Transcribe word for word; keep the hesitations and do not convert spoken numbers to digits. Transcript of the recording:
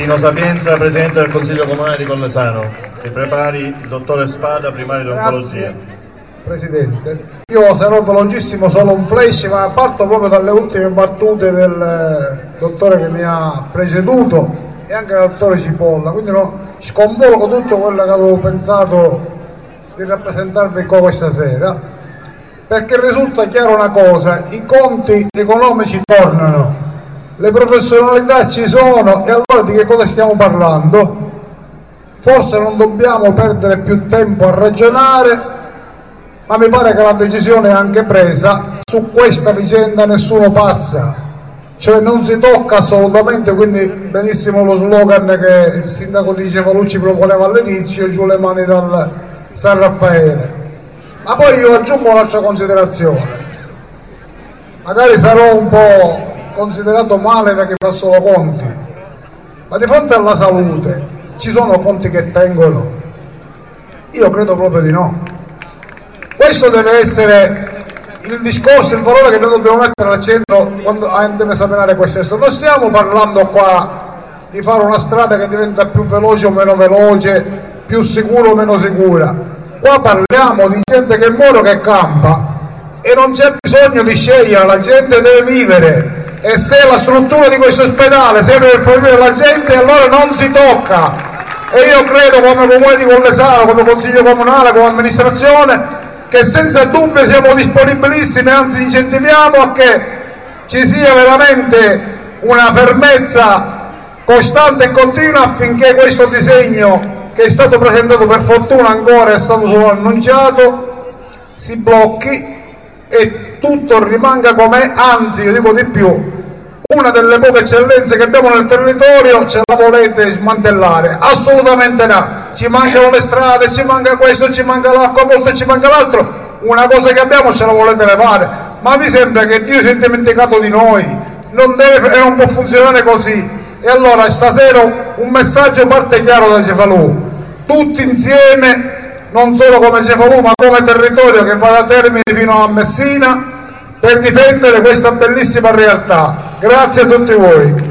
Pino Sapienza, Presidente del Consiglio Comunale di Collesano. Si prepari il dottore Spada, primario di oncologia. Presidente, io sarò velocissimo, solo un flash, ma parto proprio dalle ultime battute del dottore che mi ha preceduto e anche del dottore Cipolla, quindi no, sconvolgo tutto quello che avevo pensato di rappresentarvi qua questa sera, perché risulta chiara una cosa: i conti economici tornano, le professionalità ci sono, e allora di che cosa stiamo parlando? Forse non dobbiamo perdere più tempo a ragionare, ma mi pare che la decisione è anche presa. Su questa vicenda nessuno passa, cioè non si tocca assolutamente, quindi benissimo lo slogan che il sindaco di Cefalù ci proponeva all'inizio: giù le mani dal San Raffaele. Ma poi io aggiungo un'altra considerazione, magari sarò un po' considerato male da chi fa solo conti, ma di fronte alla salute ci sono conti che tengono? Io credo proprio di no. Questo deve essere il discorso, il valore che noi dobbiamo mettere all'accento quando andiamo a esaminare questo. Non stiamo parlando qua di fare una strada che diventa più veloce o meno veloce, più sicura o meno sicura. Qua parliamo di gente che muore, che campa, e non c'è bisogno di scegliere, la gente deve vivere, e se la struttura di questo ospedale serve per far vivere la gente, allora non si tocca. E io credo, come comune di Collesano, come consiglio comunale, come amministrazione, che senza dubbio siamo disponibilissimi, anzi incentiviamo a che ci sia veramente una fermezza costante e continua affinché questo disegno, che è stato presentato per fortuna ancora, è stato solo annunciato, si blocchi e tutto rimanga com'è. Anzi, io dico di più, una delle poche eccellenze che abbiamo nel territorio ce la volete smantellare? Assolutamente no. Ci mancano le strade, ci manca questo, ci manca l'acqua, a volte ci manca l'altro. Una cosa che abbiamo ce la volete levare? Ma mi sembra che Dio si è dimenticato di noi. Non deve e non può funzionare così. E allora stasera un messaggio parte chiaro da Cefalù: tutti insieme, non solo come Cefalù ma come territorio che va da Termini fino a Messina, per difendere questa bellissima realtà. Grazie a tutti voi.